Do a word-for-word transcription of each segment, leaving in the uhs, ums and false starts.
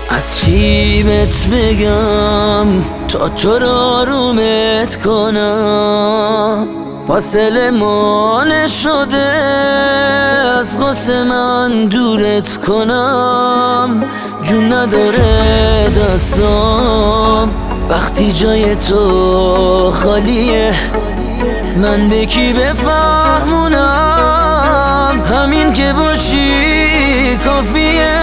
از چی بهت بگم تا تو رو آرومت کنم؟ فاصله ما نشده از غصه من دورت کنم. جون نداره دستام وقتی جای تو خالیه. من به کی بفهمونم؟ همین که باشی کافیه.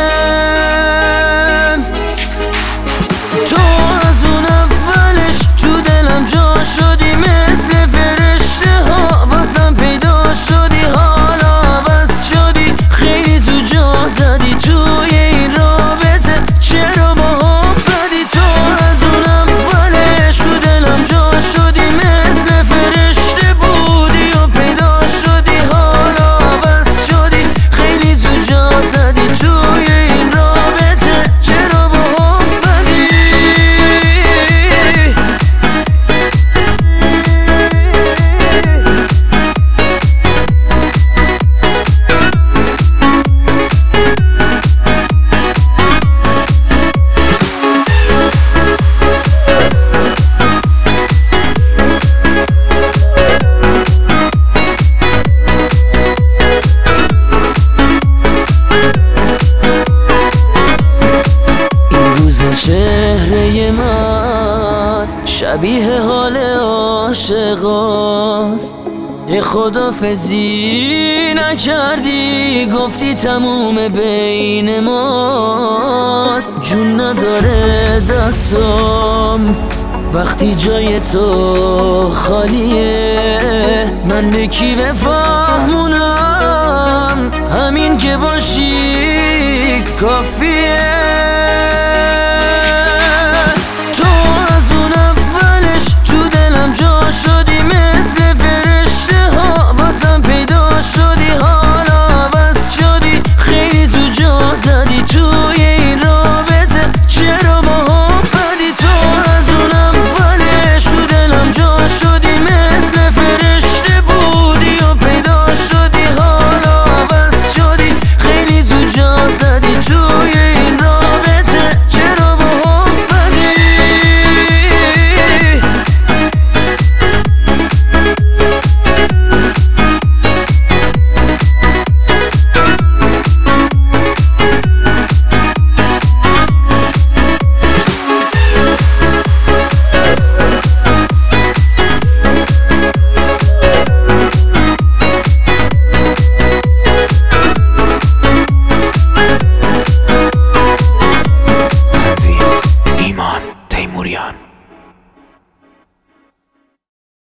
تو از اون اولش تو دلم جا شدی، مثل فرشته ها بازم پیدا شدی. حالا بس شدی، خیلی زود جا زدی توی این رابطه، چرا با هم بدی؟ تو از اون اولش تو دلم جا شدی، مثل فرشته بودی و پیدا شدی. حالا بس شدی، خیلی زود جا زدی توی این رابطه، چرا با هم بدی؟ چهره من شبیه حال عاشقاست. یه خدافزی نکردی، گفتی تموم بین ماست. جون نداره دستام وقتی جای تو خالیه. من به کی بفهمونم؟ همین که باشی کافیه.